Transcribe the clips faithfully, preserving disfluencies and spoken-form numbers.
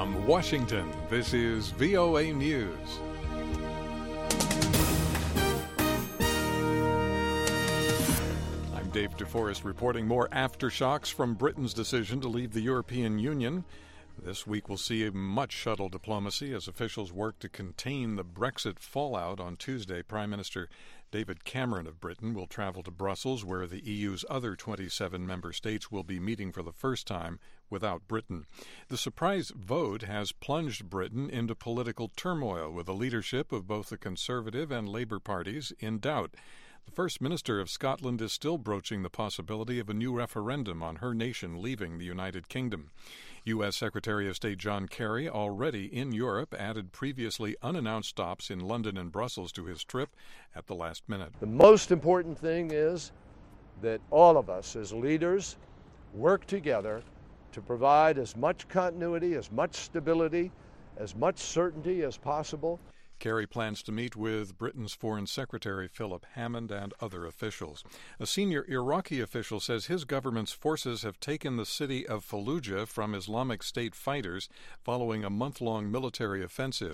From Washington, this is V O A News. I'm Dave DeForest reporting more aftershocks from Britain's decision to leave the European Union. This week we'll see much shuttle diplomacy as officials work to contain the Brexit fallout. On Tuesday, Prime Minister David Cameron of Britain will travel to Brussels, where the E U's other twenty-seven member states will be meeting for the first time without Britain. The surprise vote has plunged Britain into political turmoil, with the leadership of both the Conservative and Labour parties in doubt. The First Minister of Scotland is still broaching the possibility of a new referendum on her nation leaving the United Kingdom. U S. Secretary of State John Kerry, already in Europe, added previously unannounced stops in London and Brussels to his trip at the last minute. The most important thing is that all of us as leaders work together to provide as much continuity, as much stability, as much certainty as possible. Kerry plans to meet with Britain's Foreign Secretary Philip Hammond and other officials. A senior Iraqi official says his government's forces have taken the city of Fallujah from Islamic State fighters following a month-long military offensive.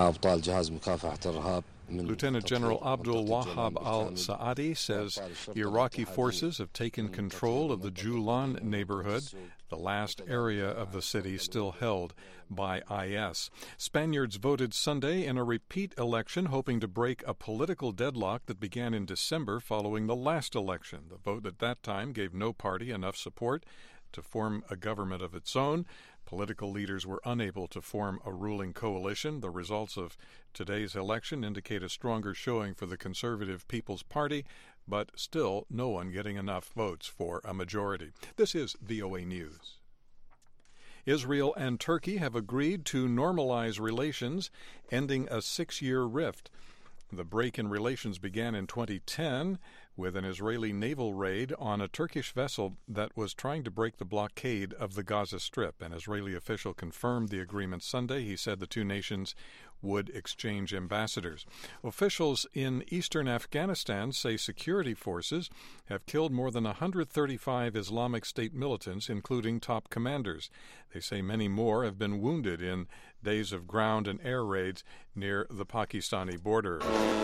Lieutenant General Abdul Wahab al-Saadi says Iraqi forces have taken control of the Julan neighborhood, the last area of the city still held by I S. Spaniards voted Sunday in a repeat election, hoping to break a political deadlock that began in December following the last election. The vote at that time gave no party enough support to form a government of its own. Political leaders were unable to form a ruling coalition. The results of today's election indicate a stronger showing for the Conservative People's Party, but still no one getting enough votes for a majority. This is V O A News. Israel and Turkey have agreed to normalize relations, ending a six-year rift. The break in relations began in twenty ten with an Israeli naval raid on a Turkish vessel that was trying to break the blockade of the Gaza Strip. An Israeli official confirmed the agreement Sunday. He said the two nations would exchange ambassadors. Officials in eastern Afghanistan say security forces have killed more than one hundred thirty-five Islamic State militants, including top commanders. They say many more have been wounded in days of ground and air raids near the Pakistani border.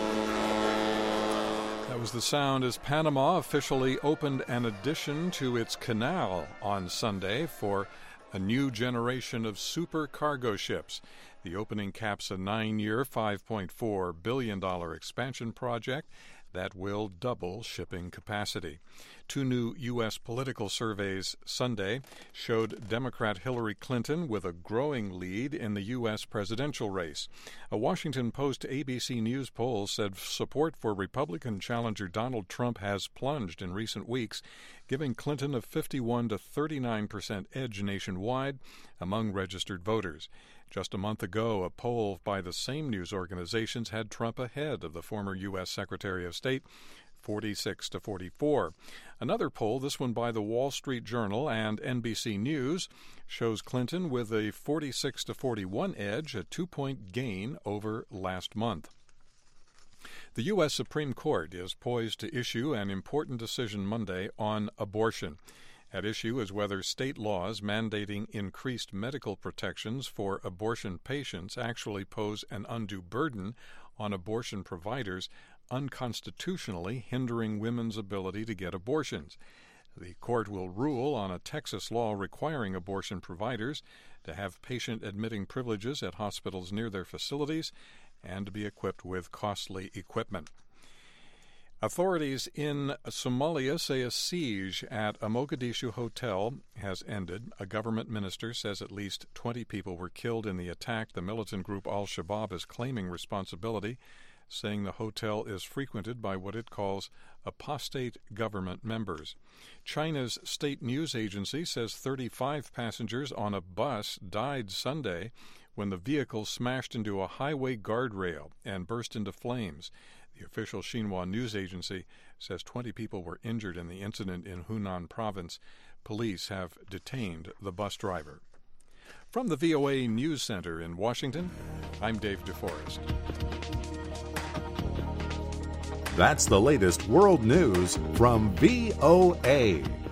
That was the sound as Panama officially opened an addition to its canal on Sunday for a new generation of super cargo ships. The opening caps a nine-year, five point four billion dollars expansion project that will double shipping capacity. Two new U S political surveys Sunday showed Democrat Hillary Clinton with a growing lead in the U S presidential race. A Washington Post A B C News poll said support for Republican challenger Donald Trump has plunged in recent weeks, giving Clinton a fifty-one to thirty-nine percent edge nationwide among registered voters. Just a month ago, a poll by the same news organizations had Trump ahead of the former U S. Secretary of State, forty-six to forty-four. Another poll, this one by the Wall Street Journal and N B C News, shows Clinton with a forty-six to forty-one edge, a two-point gain over last month. The U S. Supreme Court is poised to issue an important decision Monday on abortion. At issue is whether state laws mandating increased medical protections for abortion patients actually pose an undue burden on abortion providers, unconstitutionally hindering women's ability to get abortions. The court will rule on a Texas law requiring abortion providers to have patient-admitting privileges at hospitals near their facilities and to be equipped with costly equipment. Authorities in Somalia say a siege at a Mogadishu hotel has ended. A government minister says at least twenty people were killed in the attack. The militant group Al-Shabaab is claiming responsibility, saying the hotel is frequented by what it calls apostate government members. China's state news agency says thirty-five passengers on a bus died Sunday when the vehicle smashed into a highway guardrail and burst into flames. The official Xinhua news agency says twenty people were injured in the incident in Hunan province. Police have detained the bus driver. From the V O A News Center in Washington, I'm Dave DeForest. That's the latest world news from V O A.